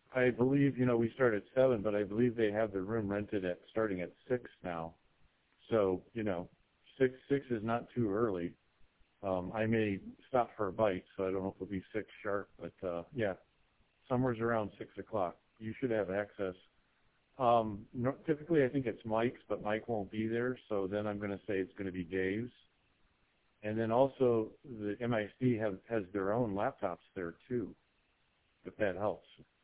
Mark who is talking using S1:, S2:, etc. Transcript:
S1: I believe, we start at 7, but I believe they have the room rented at starting at 6 now. So, 6 is not too early. I may stop for a bite, so I don't know if it'll be 6 sharp, but yeah, somewhere's around 6 o'clock. You should have access. No, typically, I think it's Mike's, but Mike won't be there, so then I'm going to say it's going to be Dave's. And then also, the MIC has their own laptops there, too, if that helps.